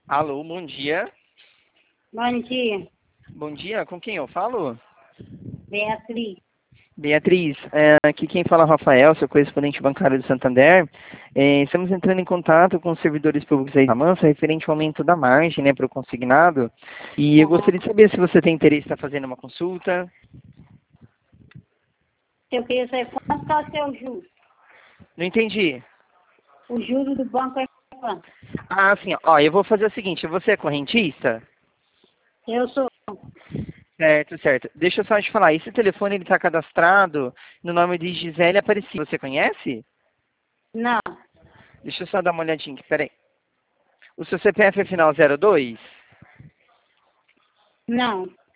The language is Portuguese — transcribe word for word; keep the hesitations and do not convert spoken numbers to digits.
Alô, bom dia. Bom dia, Bom dia, com quem eu falo? Beatriz. Beatriz, é, aqui quem fala é o Rafael, seu correspondente bancário do Santander. É, estamos entrando em contato com os servidores públicos aí da Mansa, referente ao aumento da margem, né, para o consignado. E eu Aham. gostaria de saber se você tem interesse em estar fazendo uma consulta. Eu queria saber quanto está o seu juros. Não entendi. O juro do banco é quanto? Ah, sim, ó, eu vou fazer o seguinte, você é correntista? Eu sou. Certo, certo. Deixa eu só te falar, esse telefone ele está cadastrado no nome de Gisele Aparecida. Você conhece? Não, Deixa eu só dar uma olhadinha aqui, peraí. O seu C P F é final zero dois? não.